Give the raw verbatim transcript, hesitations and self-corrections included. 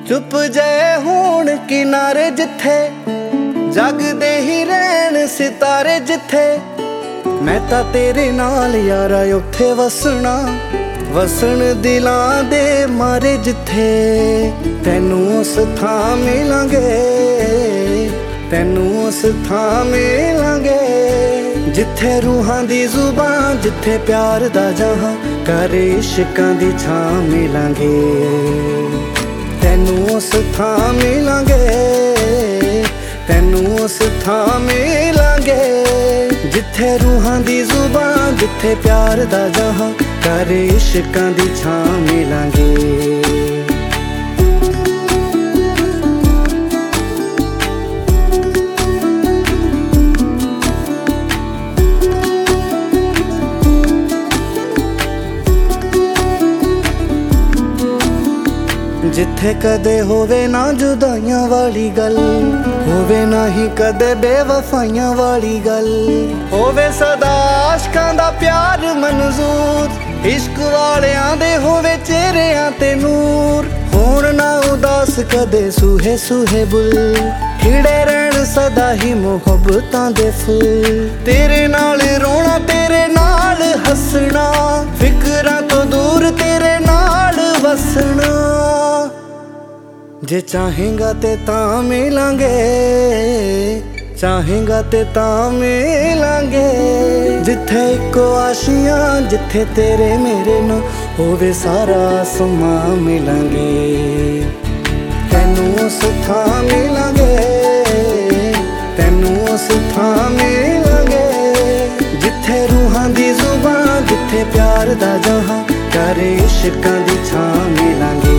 चुप जय होण किनारे जिथे जगदे ही रहन सितारे जिथे मैं तां तेरे नाल यारा उत्थे वसना वसन दिलां दे मारे जिथे तैनू उस थां मिलांगे तैनू उस थां मिलांगे जिथे रूहां दी जुबान जिथे प्यार दा जहां कर इश्कां दी छां मिलांगे तैनू उस थां मिलांगे तैनू उस थां मिलांगे जिथे रूहां दी जुबान जिथे प्यार दा जहां कर इश्कां दी छां मिलांगे। जिथे कदे होवे ना जुदाइयां वाली गल होवे ना ही कदे बेवफाइयां वाली गल होवे सदा आशकां दा प्यार मंजूर इश्क वालियां दे होवे चेहरियां ते नूर होण ना उदास कदे सूहे सूहे बुल खिड़े रहण सदा ही मुहब्बतां दे फुल तेरे नाल रोना तेरे नाल हसना फिकरां तो दूर तेरे नाल वसना जे चाहेगा ते तां मिलांगे चाहेगा ते तां मिलांगे जिथे इको आशियां जिथे तेरे मेरे ना होवे सारा आसमां मिलांगे तैनू उस थां मिलांगे तैनू उस थां मिलांगे जिथे रूहां दी जुबान जिथे प्यार दा जहां कर इश्कां दी छां मिलांगे।